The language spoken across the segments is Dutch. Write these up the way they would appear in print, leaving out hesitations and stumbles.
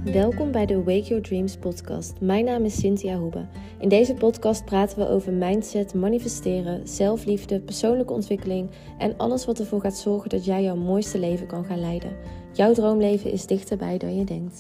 Welkom bij de Wake Your Dreams podcast. Mijn naam is Cynthia Hoebe. In deze podcast praten we over mindset, manifesteren, zelfliefde, persoonlijke ontwikkeling en alles wat ervoor gaat zorgen dat jij jouw mooiste leven kan gaan leiden. Jouw droomleven is dichterbij dan je denkt.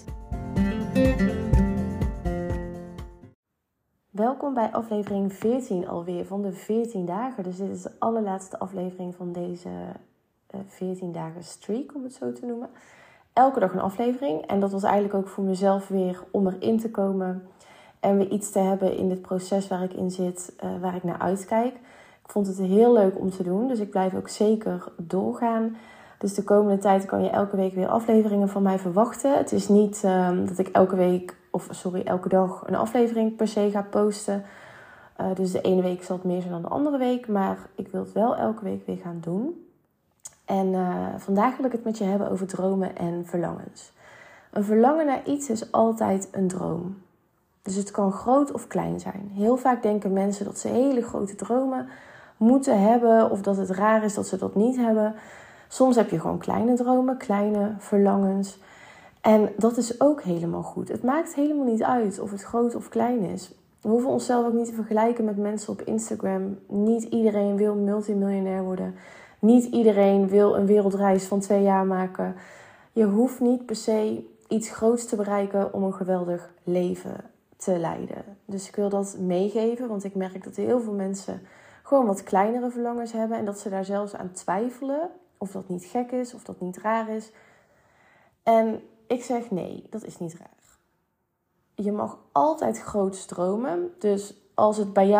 Welkom bij aflevering 14 alweer van de 14 dagen. Dus dit is de allerlaatste aflevering van deze 14 dagen streak, om het zo te noemen. Elke dag een aflevering. En dat was eigenlijk ook voor mezelf weer om erin te komen. En weer iets te hebben in dit proces waar ik in zit, waar ik naar uitkijk. Ik vond het heel leuk om te doen. Dus ik blijf ook zeker doorgaan. Dus de komende tijd kan je elke week weer afleveringen van mij verwachten. Het is niet dat ik elke dag een aflevering per se ga posten. Dus de ene week zal het meer zijn dan de andere week. Maar ik wil het wel elke week weer gaan doen. En vandaag wil ik het met je hebben over dromen en verlangens. Een verlangen naar iets is altijd een droom. Dus het kan groot of klein zijn. Heel vaak denken mensen dat ze hele grote dromen moeten hebben. Of dat het raar is dat ze dat niet hebben. Soms heb je gewoon kleine dromen, kleine verlangens. En dat is ook helemaal goed. Het maakt helemaal niet uit of het groot of klein is. We hoeven onszelf ook niet te vergelijken met mensen op Instagram. Niet iedereen wil multimiljonair worden. Niet iedereen wil een wereldreis van 2 jaar maken. Je hoeft niet per se iets groots te bereiken om een geweldig leven te leiden. Dus ik wil dat meegeven, want ik merk dat heel veel mensen gewoon wat kleinere verlangens hebben. En dat ze daar zelfs aan twijfelen of dat niet gek is, of dat niet raar is. En ik zeg nee, dat is niet raar. Je mag altijd groot dromen. Dus als het bij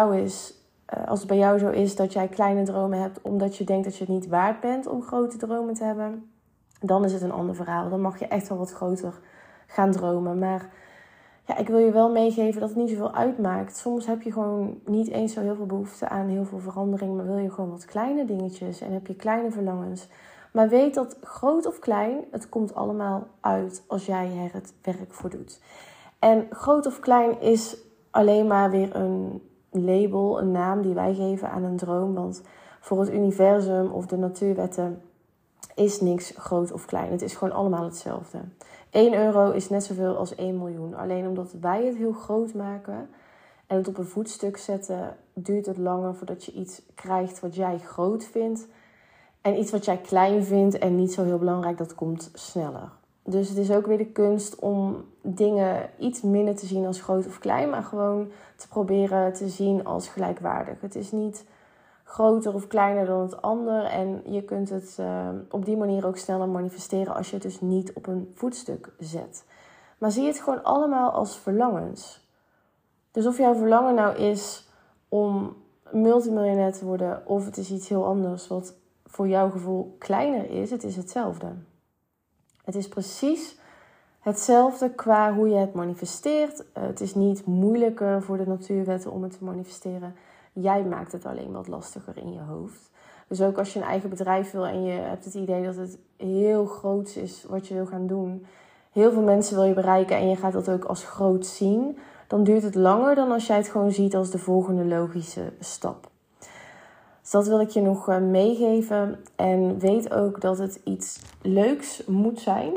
jou zo is dat jij kleine dromen hebt omdat je denkt dat je het niet waard bent om grote dromen te hebben, dan is het een ander verhaal. Dan mag je echt wel wat groter gaan dromen. Maar ja, ik wil je wel meegeven dat het niet zoveel uitmaakt. Soms heb je gewoon niet eens zo heel veel behoefte aan heel veel verandering, maar wil je gewoon wat kleine dingetjes en heb je kleine verlangens. Maar weet dat groot of klein, het komt allemaal uit als jij er het werk voor doet. En groot of klein is alleen maar weer een label, een naam die wij geven aan een droom. Want voor het universum of de natuurwetten is niks groot of klein. Het is gewoon allemaal hetzelfde. 1 euro is net zoveel als 1 miljoen. Alleen omdat wij het heel groot maken en het op een voetstuk zetten, duurt het langer voordat je iets krijgt wat jij groot vindt. En iets wat jij klein vindt en niet zo heel belangrijk, dat komt sneller. Dus het is ook weer de kunst om dingen iets minder te zien als groot of klein, maar gewoon te proberen te zien als gelijkwaardig. Het is niet groter of kleiner dan het ander en je kunt het op die manier ook sneller manifesteren als je het dus niet op een voetstuk zet. Maar zie het gewoon allemaal als verlangens. Dus of jouw verlangen nou is om multimiljonair te worden of het is iets heel anders wat voor jouw gevoel kleiner is, het is hetzelfde. Het is precies hetzelfde qua hoe je het manifesteert. Het is niet moeilijker voor de natuurwetten om het te manifesteren. Jij maakt het alleen wat lastiger in je hoofd. Dus ook als je een eigen bedrijf wil en je hebt het idee dat het heel groot is wat je wil gaan doen. Heel veel mensen wil je bereiken en je gaat dat ook als groot zien. Dan duurt het langer dan als jij het gewoon ziet als de volgende logische stap. Dus dat wil ik je nog meegeven. En weet ook dat het iets leuks moet zijn.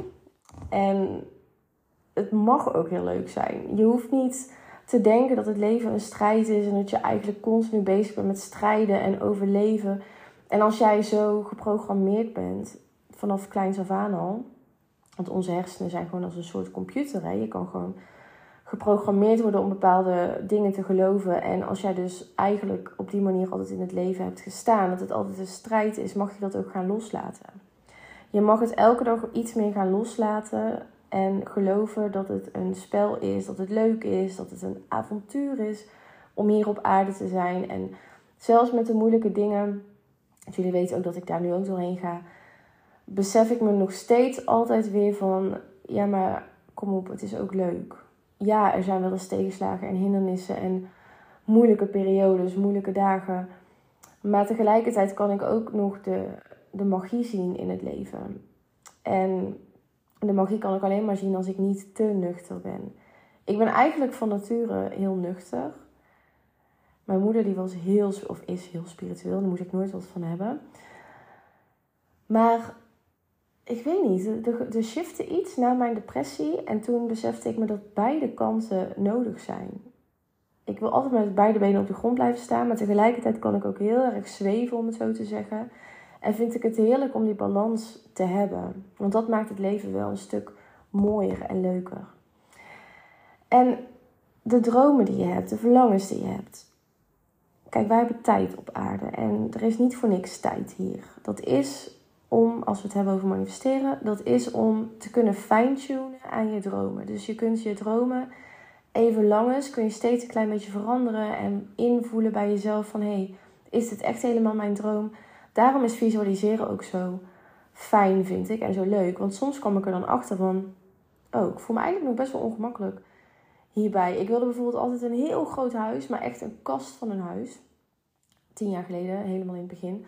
En het mag ook heel leuk zijn. Je hoeft niet te denken dat het leven een strijd is en dat je eigenlijk continu bezig bent met strijden en overleven. En als jij zo geprogrammeerd bent, vanaf kleins af aan al, want onze hersenen zijn gewoon als een soort computer. Hè? Je kan gewoon geprogrammeerd worden om bepaalde dingen te geloven. En als jij dus eigenlijk op die manier altijd in het leven hebt gestaan, dat het altijd een strijd is, mag je dat ook gaan loslaten. Je mag het elke dag iets meer gaan loslaten en geloven dat het een spel is, dat het leuk is, dat het een avontuur is om hier op aarde te zijn. En zelfs met de moeilijke dingen, jullie weten ook dat ik daar nu ook doorheen ga, besef ik me nog steeds altijd weer van, ja maar kom op, het is ook leuk. Ja, er zijn wel eens tegenslagen en hindernissen en moeilijke periodes, moeilijke dagen. Maar tegelijkertijd kan ik ook nog de magie zien in het leven. En de magie kan ik alleen maar zien als ik niet te nuchter ben. Ik ben eigenlijk van nature heel nuchter. Mijn moeder die is heel spiritueel, daar moet ik nooit wat van hebben. Maar ik weet niet, er shifte iets na mijn depressie. En toen besefte ik me dat beide kanten nodig zijn. Ik wil altijd met beide benen op de grond blijven staan. Maar tegelijkertijd kan ik ook heel erg zweven, om het zo te zeggen. En vind ik het heerlijk om die balans te hebben. Want dat maakt het leven wel een stuk mooier en leuker. En de dromen die je hebt, de verlangens die je hebt. Kijk, wij hebben tijd op aarde. En er is niet voor niks tijd hier. Dat is om, als we het hebben over manifesteren, dat is om te kunnen fine-tunen aan je dromen. Dus je kunt je dromen even lang eens, kun je steeds een klein beetje veranderen en invoelen bij jezelf van, hey, is dit echt helemaal mijn droom? Daarom is visualiseren ook zo fijn, vind ik, en zo leuk. Want soms kwam ik er dan achter van, oh, ik voel me eigenlijk nog best wel ongemakkelijk hierbij. Ik wilde bijvoorbeeld altijd een heel groot huis, maar echt een kast van een huis. 10 jaar geleden, helemaal in het begin.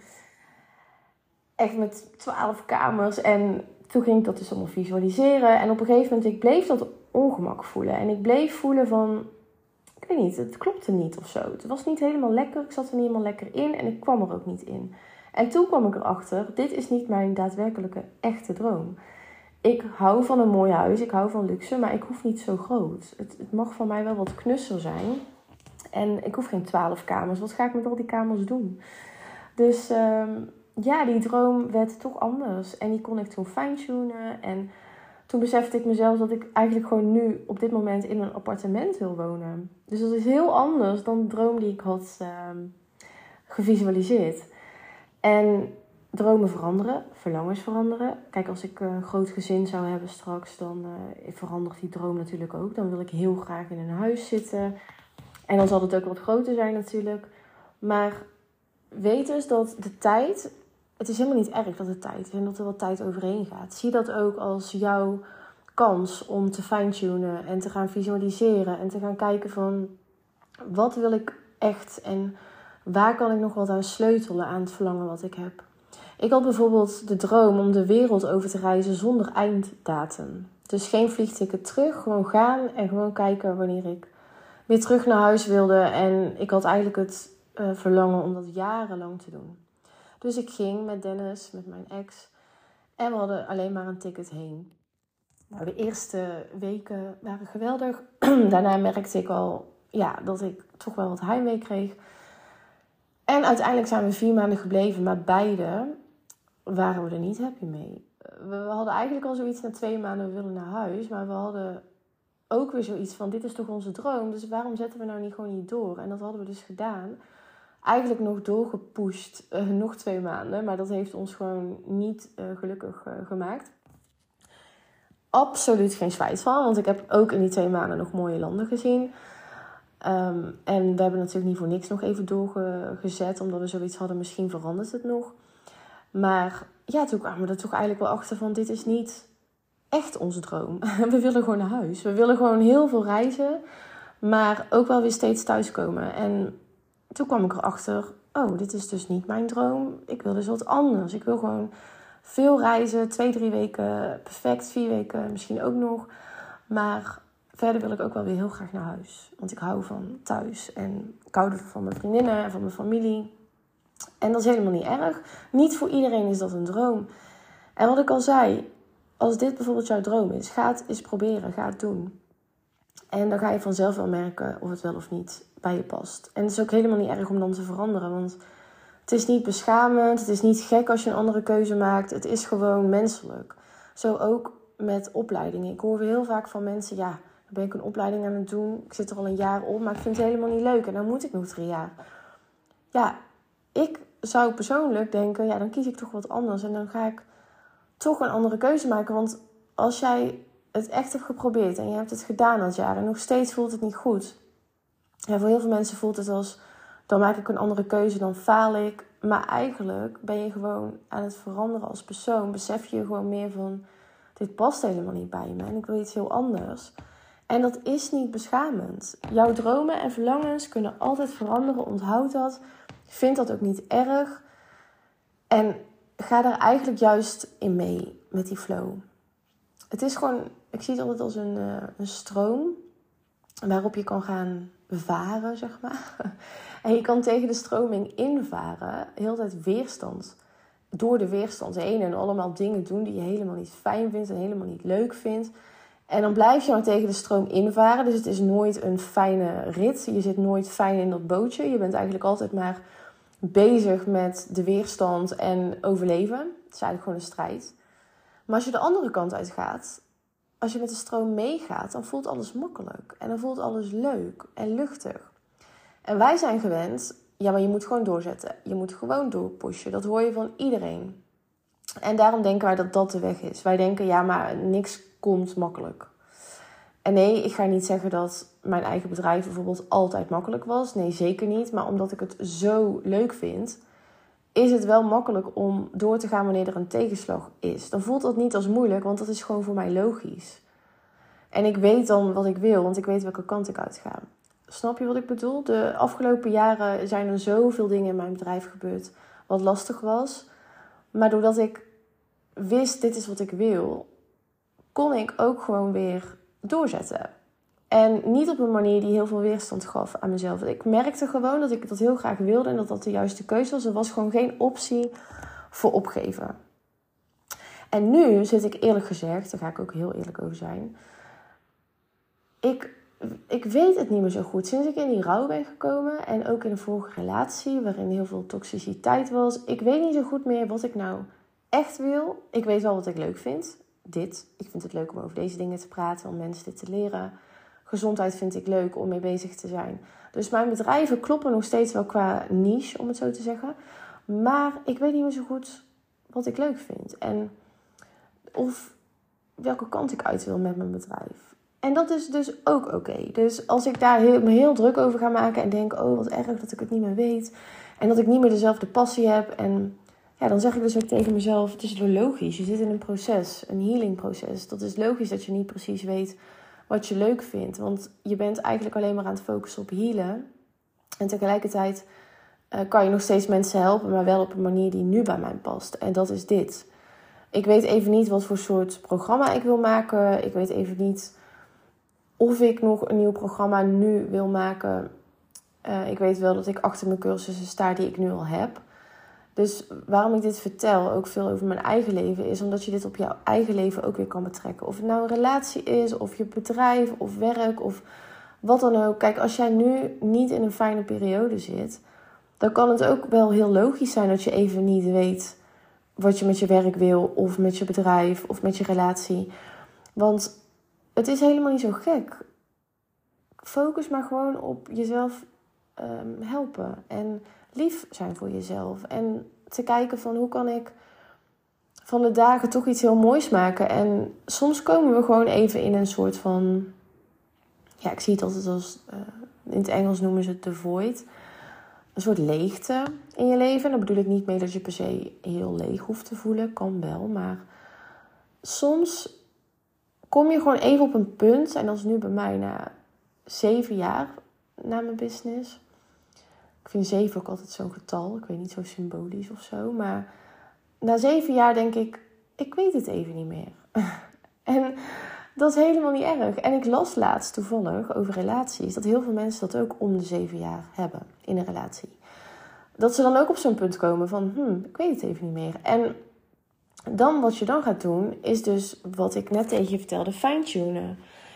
Echt met 12 kamers. En toen ging ik dat dus allemaal visualiseren. En op een gegeven moment, ik bleef dat ongemak voelen. En ik bleef voelen van, ik weet niet, het klopte niet of zo. Het was niet helemaal lekker, ik zat er niet helemaal lekker in en ik kwam er ook niet in. En toen kwam ik erachter, dit is niet mijn daadwerkelijke echte droom. Ik hou van een mooi huis, ik hou van luxe, maar ik hoef niet zo groot. Het mag van mij wel wat knusser zijn. En ik hoef geen 12 kamers. Wat ga ik met al die kamers doen? Dus ja, die droom werd toch anders. En die kon ik toen fine-tunen. En toen besefte ik mezelf dat ik eigenlijk gewoon nu op dit moment in een appartement wil wonen. Dus dat is heel anders dan de droom die ik had gevisualiseerd. En dromen veranderen, verlangens veranderen. Kijk, als ik een groot gezin zou hebben straks, dan verandert die droom natuurlijk ook. Dan wil ik heel graag in een huis zitten. En dan zal het ook wat groter zijn natuurlijk. Maar weet dus dat de tijd, het is helemaal niet erg dat het tijd is en dat er wat tijd overheen gaat. Zie dat ook als jouw kans om te fine-tunen en te gaan visualiseren. En te gaan kijken van, wat wil ik echt en waar kan ik nog wat aan sleutelen aan het verlangen wat ik heb. Ik had bijvoorbeeld de droom om de wereld over te reizen zonder einddatum. Dus geen vliegticket terug, gewoon gaan en gewoon kijken wanneer ik weer terug naar huis wilde. En ik had eigenlijk het verlangen om dat jarenlang te doen. Dus ik ging met Dennis, met mijn ex. En we hadden alleen maar een ticket heen. Nou, de eerste weken waren geweldig. Daarna merkte ik al dat ik toch wel wat heimwee kreeg. En uiteindelijk zijn we 4 maanden gebleven. Maar beide waren we er niet happy mee. We hadden eigenlijk al zoiets na 2 maanden, we willen naar huis. Maar we hadden ook weer zoiets van, dit is toch onze droom. Dus waarom zetten we nou niet door? En dat hadden we dus gedaan. Eigenlijk nog doorgepusht, nog 2 maanden. Maar dat heeft ons gewoon niet gelukkig gemaakt. Absoluut geen spijt van. Want ik heb ook in die 2 maanden nog mooie landen gezien. En we hebben natuurlijk niet voor niks nog even doorgezet. Omdat we zoiets hadden, misschien verandert het nog. Maar ja, toen kwamen we er toch eigenlijk wel achter van, dit is niet echt onze droom. We willen gewoon naar huis. We willen gewoon heel veel reizen. Maar ook wel weer steeds thuiskomen. En toen kwam ik erachter, oh, dit is dus niet mijn droom. Ik wil dus wat anders. Ik wil gewoon veel reizen. 2-3 weken perfect. 4 weken misschien ook nog. Maar verder wil ik ook wel weer heel graag naar huis. Want ik hou van thuis. En ik hou van mijn vriendinnen en van mijn familie. En dat is helemaal niet erg. Niet voor iedereen is dat een droom. En wat ik al zei, als dit bijvoorbeeld jouw droom is, ga het eens proberen. Ga het doen. En dan ga je vanzelf wel merken of het wel of niet bij je past. En het is ook helemaal niet erg om dan te veranderen. Want het is niet beschamend. Het is niet gek als je een andere keuze maakt. Het is gewoon menselijk. Zo ook met opleidingen. Ik hoor weer heel vaak van mensen, ja, dan ben ik een opleiding aan het doen. Ik zit er al een jaar op, maar ik vind het helemaal niet leuk. En dan moet ik nog 3 jaar. Ja, ik zou persoonlijk denken, ja, dan kies ik toch wat anders. En dan ga ik toch een andere keuze maken. Want als jij het echt hebt geprobeerd en je hebt het gedaan dat jaar en nog steeds voelt het niet goed. Ja, voor heel veel mensen voelt het als, dan maak ik een andere keuze, dan faal ik. Maar eigenlijk ben je gewoon aan het veranderen als persoon. Besef je gewoon meer van, dit past helemaal niet bij me en ik wil iets heel anders. En dat is niet beschamend. Jouw dromen en verlangens kunnen altijd veranderen, onthoud dat. Vind dat ook niet erg. En ga daar eigenlijk juist in mee met die flow. Het is gewoon, ik zie het altijd als een stroom waarop je kan gaan varen, zeg maar. En je kan tegen de stroming invaren, heel de tijd weerstand door de weerstand heen en allemaal dingen doen die je helemaal niet fijn vindt en helemaal niet leuk vindt. En dan blijf je maar tegen de stroom invaren. Dus het is nooit een fijne rit. Je zit nooit fijn in dat bootje. Je bent eigenlijk altijd maar bezig met de weerstand en overleven. Het is eigenlijk gewoon een strijd. Maar als je de andere kant uit gaat, als je met de stroom meegaat, dan voelt alles makkelijk. En dan voelt alles leuk en luchtig. En wij zijn gewend, ja, maar je moet gewoon doorzetten. Je moet gewoon doorpushen. Dat hoor je van iedereen. En daarom denken wij dat dat de weg is. Wij denken, ja, maar niks komt makkelijk. En nee, ik ga niet zeggen dat mijn eigen bedrijf bijvoorbeeld altijd makkelijk was. Nee, zeker niet. Maar omdat ik het zo leuk vind, is het wel makkelijk om door te gaan wanneer er een tegenslag is. Dan voelt dat niet als moeilijk, want dat is gewoon voor mij logisch. En ik weet dan wat ik wil, want ik weet welke kant ik uit ga. Snap je wat ik bedoel? De afgelopen jaren zijn er zoveel dingen in mijn bedrijf gebeurd wat lastig was. Maar doordat ik wist, dit is wat ik wil, kon ik ook gewoon weer doorzetten. En niet op een manier die heel veel weerstand gaf aan mezelf. Ik merkte gewoon dat ik dat heel graag wilde en dat dat de juiste keuze was. Er was gewoon geen optie voor opgeven. En nu zit ik eerlijk gezegd, daar ga ik ook heel eerlijk over zijn. Ik weet het niet meer zo goed. Sinds ik in die rouw ben gekomen en ook in een vorige relatie waarin heel veel toxiciteit was. Ik weet niet zo goed meer wat ik nou echt wil. Ik weet wel wat ik leuk vind. Ik vind het leuk om over deze dingen te praten, om mensen dit te leren. Gezondheid vind ik leuk om mee bezig te zijn. Dus mijn bedrijven kloppen nog steeds wel qua niche, om het zo te zeggen. Maar ik weet niet meer zo goed wat ik leuk vind. En of welke kant ik uit wil met mijn bedrijf. En dat is dus ook oké. Dus als ik daar me heel druk over ga maken en denk, oh wat erg dat ik het niet meer weet. En dat ik niet meer dezelfde passie heb. En ja, dan zeg ik dus ook tegen mezelf, het is wel logisch. Je zit in een proces, een healingproces. Dat is logisch dat je niet precies weet wat je leuk vindt. Want je bent eigenlijk alleen maar aan het focussen op healen. En tegelijkertijd kan je nog steeds mensen helpen, maar wel op een manier die nu bij mij past. En dat is dit. Ik weet even niet wat voor soort programma ik wil maken. Ik weet even niet of ik nog een nieuw programma nu wil maken. Ik weet wel dat ik achter mijn cursussen sta die ik nu al heb. Dus waarom ik dit vertel, ook veel over mijn eigen leven, is omdat je dit op jouw eigen leven ook weer kan betrekken. Of het nou een relatie is, of je bedrijf, of werk, of wat dan ook. Kijk, als jij nu niet in een fijne periode zit, dan kan het ook wel heel logisch zijn dat je even niet weet wat je met je werk wil, of met je bedrijf, of met je relatie. Want het is helemaal niet zo gek. Focus maar gewoon op jezelf helpen en lief zijn voor jezelf. En te kijken van hoe kan ik van de dagen toch iets heel moois maken. En soms komen we gewoon even in een soort van, ja, ik zie het altijd als, in het Engels noemen ze het the void. Een soort leegte in je leven. En daar bedoel ik niet mee dat je per se heel leeg hoeft te voelen. Kan wel, maar soms kom je gewoon even op een punt. En dat is nu bij mij na 7 jaar na mijn business. Ik vind 7 ook altijd zo'n getal. Ik weet niet, zo symbolisch of zo. Maar na 7 jaar denk ik weet het even niet meer. En dat is helemaal niet erg. En ik las laatst toevallig over relaties, dat heel veel mensen dat ook om de 7 jaar hebben in een relatie. Dat ze dan ook op zo'n punt komen van, ik weet het even niet meer. En dan wat je dan gaat doen, is dus wat ik net tegen je vertelde, fine-tunen.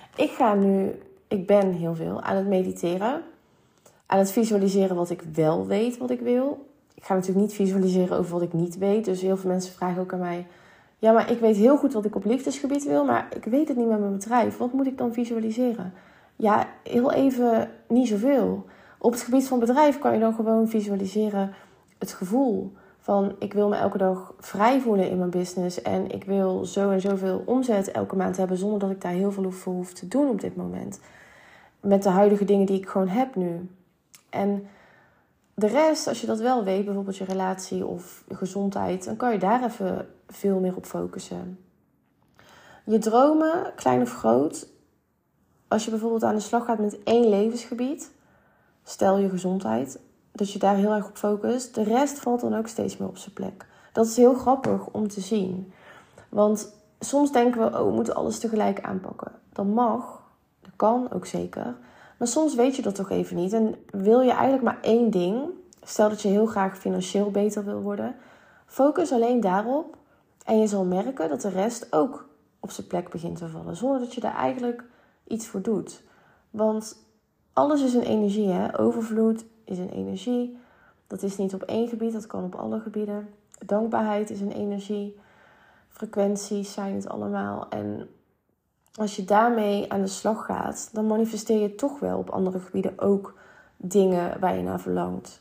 Ik ben heel veel aan het mediteren. Aan het visualiseren wat ik wel weet wat ik wil. Ik ga natuurlijk niet visualiseren over wat ik niet weet. Dus heel veel mensen vragen ook aan mij, ja, maar ik weet heel goed wat ik op liefdesgebied wil, maar ik weet het niet met mijn bedrijf. Wat moet ik dan visualiseren? Ja, heel even niet zoveel. Op het gebied van bedrijf kan je dan gewoon visualiseren het gevoel van, ik wil me elke dag vrij voelen in mijn business en ik wil zo en zoveel omzet elke maand hebben zonder dat ik daar heel veel voor hoef te doen op dit moment. Met de huidige dingen die ik gewoon heb nu. En de rest, als je dat wel weet, bijvoorbeeld je relatie of je gezondheid, dan kan je daar even veel meer op focussen. Je dromen, klein of groot, als je bijvoorbeeld aan de slag gaat met 1 levensgebied, stel je gezondheid, dat je daar heel erg op focust, de rest valt dan ook steeds meer op zijn plek. Dat is heel grappig om te zien. Want soms denken we, we moeten alles tegelijk aanpakken. Dat mag, dat kan ook zeker. Maar soms weet je dat toch even niet. En wil je eigenlijk maar 1 ding. Stel dat je heel graag financieel beter wil worden. Focus alleen daarop en je zal merken dat de rest ook op zijn plek begint te vallen. Zonder dat je daar eigenlijk iets voor doet. Want alles is een energie, hè? Overvloed is een energie. Dat is niet op één gebied, dat kan op alle gebieden. Dankbaarheid is een energie. Frequenties zijn het allemaal. En als je daarmee aan de slag gaat, dan manifesteer je toch wel op andere gebieden ook dingen waar je naar verlangt.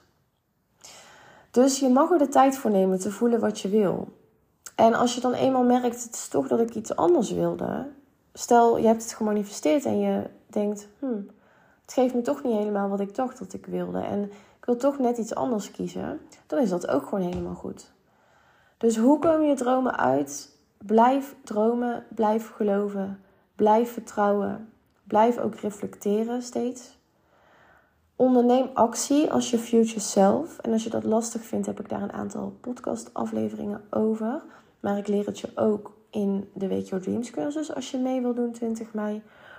Dus je mag er de tijd voor nemen te voelen wat je wil. En als je dan eenmaal merkt, het is toch dat ik iets anders wilde. Stel, je hebt het gemanifesteerd en je denkt, het geeft me toch niet helemaal wat ik dacht dat ik wilde. En ik wil toch net iets anders kiezen. Dan is dat ook gewoon helemaal goed. Dus hoe komen je dromen uit? Blijf dromen, blijf geloven, blijf vertrouwen. Blijf ook reflecteren steeds. Onderneem actie als je future self. En als je dat lastig vindt, heb ik daar een aantal podcastafleveringen over. Maar ik leer het je ook in de Wake Your Dreams cursus als je mee wil doen 20 mei.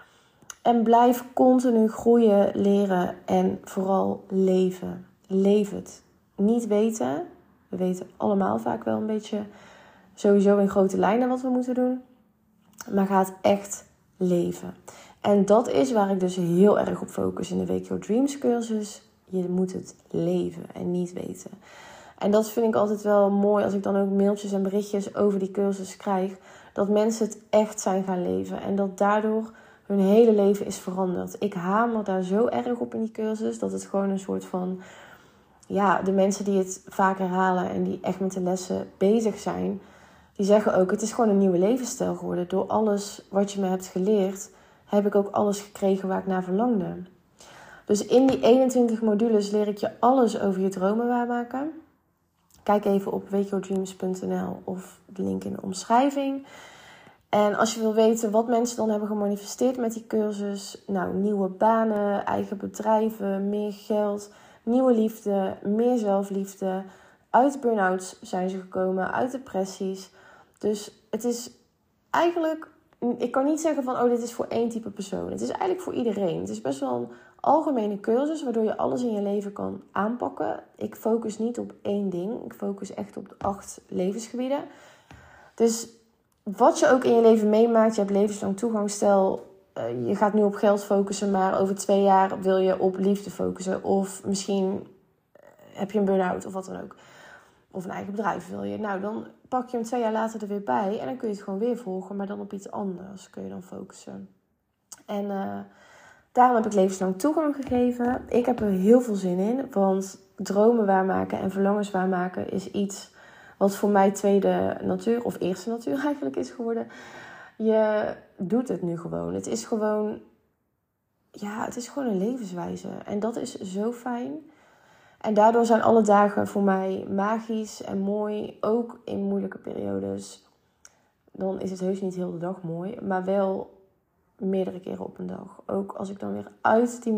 En blijf continu groeien, leren en vooral leven. Leef het. Niet weten. We weten allemaal vaak wel een beetje sowieso in grote lijnen wat we moeten doen. Maar ga het echt leven. En dat is waar ik dus heel erg op focus in de Wake Your Dreams cursus. Je moet het leven en niet weten. En dat vind ik altijd wel mooi als ik dan ook mailtjes en berichtjes over die cursus krijg. Dat mensen het echt zijn gaan leven. En dat daardoor hun hele leven is veranderd. Ik hamer daar zo erg op in die cursus. Dat het gewoon een soort van... Ja, de mensen die het vaak herhalen en die echt met de lessen bezig zijn. Die zeggen ook, het is gewoon een nieuwe levensstijl geworden. Door alles wat je me hebt geleerd, heb ik ook alles gekregen waar ik naar verlangde. Dus in die 21 modules leer ik je alles over je dromen waarmaken. Kijk even op wakeyourdreams.nl of de link in de omschrijving. En als je wil weten wat mensen dan hebben gemanifesteerd met die cursus. Nou, nieuwe banen, eigen bedrijven, meer geld, nieuwe liefde, meer zelfliefde. Uit burn-outs zijn ze gekomen, uit depressies. Dus het is eigenlijk... Ik kan niet zeggen van, dit is voor één type persoon. Het is eigenlijk voor iedereen. Het is best wel een algemene cursus, waardoor je alles in je leven kan aanpakken. Ik focus niet op één ding. Ik focus echt op de 8 levensgebieden. Dus wat je ook in je leven meemaakt, je hebt levenslang toegang. Stel, je gaat nu op geld focussen, maar over 2 jaar wil je op liefde focussen. Of misschien heb je een burn-out of wat dan ook. Of een eigen bedrijf wil je. Nou, dan pak je hem 2 jaar later er weer bij. En dan kun je het gewoon weer volgen. Maar dan op iets anders kun je dan focussen. En daarom heb ik levenslang toegang gegeven. Ik heb er heel veel zin in. Want dromen waarmaken en verlangens waarmaken is iets wat voor mij tweede natuur, of eerste natuur eigenlijk is geworden. Je doet het nu gewoon. Het is gewoon een levenswijze. En dat is zo fijn. En daardoor zijn alle dagen voor mij magisch en mooi. Ook in moeilijke periodes. Dan is het heus niet heel de dag mooi. Maar wel meerdere keren op een dag. Ook als ik dan weer uit die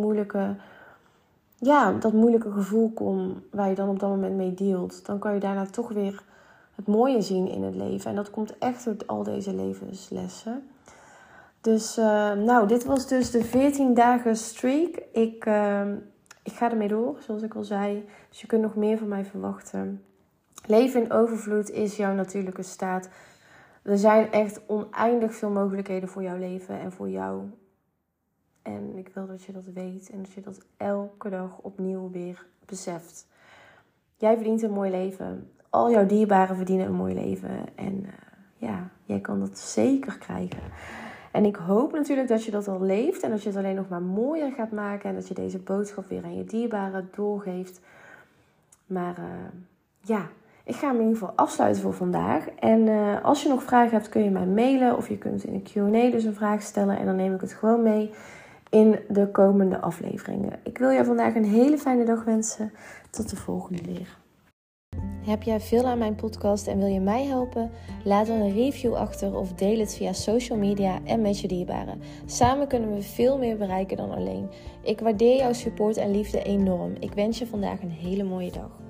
dat moeilijke gevoel kom. Waar je dan op dat moment mee dealt. Dan kan je daarna toch weer het mooie zien in het leven. En dat komt echt uit al deze levenslessen. Dus dit was dus de 14 dagen streak. Ik ga ermee door, zoals ik al zei. Dus je kunt nog meer van mij verwachten. Leven in overvloed is jouw natuurlijke staat. Er zijn echt oneindig veel mogelijkheden voor jouw leven en voor jou. En ik wil dat je dat weet en dat je dat elke dag opnieuw weer beseft. Jij verdient een mooi leven. Al jouw dierbaren verdienen een mooi leven. En jij kan dat zeker krijgen. En ik hoop natuurlijk dat je dat al leeft. En dat je het alleen nog maar mooier gaat maken. En dat je deze boodschap weer aan je dierbaren doorgeeft. Maar ik ga hem in ieder geval afsluiten voor vandaag. En als je nog vragen hebt, kun je mij mailen. Of je kunt in een Q&A dus een vraag stellen. En dan neem ik het gewoon mee in de komende afleveringen. Ik wil jou vandaag een hele fijne dag wensen. Tot de volgende weer. Heb jij veel aan mijn podcast en wil je mij helpen? Laat dan een review achter of deel het via social media en met je dierbaren. Samen kunnen we veel meer bereiken dan alleen. Ik waardeer jouw support en liefde enorm. Ik wens je vandaag een hele mooie dag.